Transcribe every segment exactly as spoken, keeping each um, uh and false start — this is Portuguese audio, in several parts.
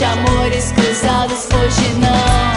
de amores cruzados, hoje não.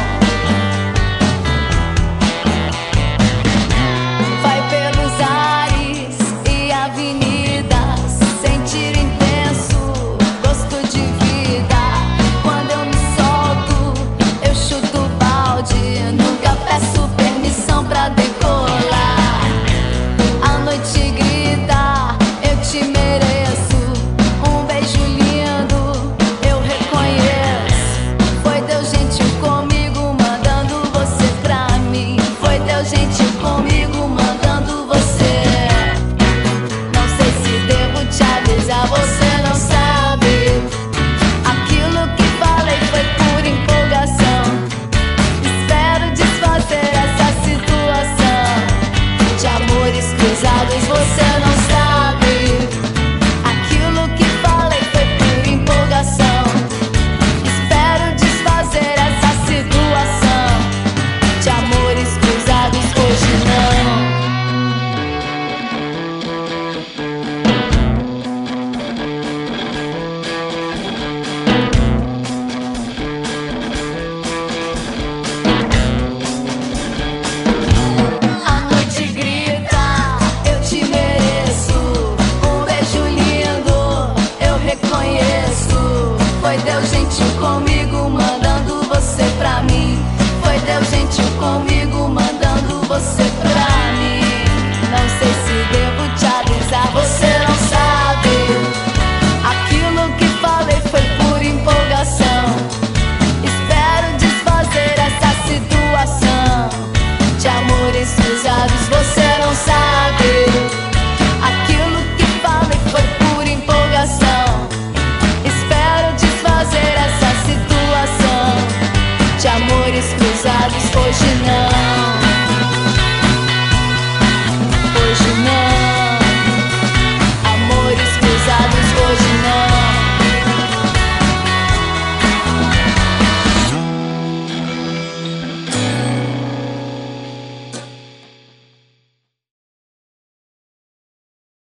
Vai pelos ares e avenidas, sentir intenso gosto de vida. Quando eu me solto, eu chuto o balde, nunca peço permissão pra decolar. A noite grita, eu te mereço, um beijo lindo, eu reconheço. Foi Deus gentil comigo, mandando você pra mim. Foi Deus gentil comigo, mandando você. Não sei se devo te avisar, você não sabe. Aquilo que falei foi por empolgação. Espero desfazer essa situação. De amores cruzados você não sabe. Aquilo que falei foi por empolgação. Espero desfazer essa situação. De amores cruzados hoje não. A noite grita, eu te mereço, um beijo lindo, eu reconheço. Foi Deus gentil comigo, mandando você pra mim. Foi Deus gentil comigo.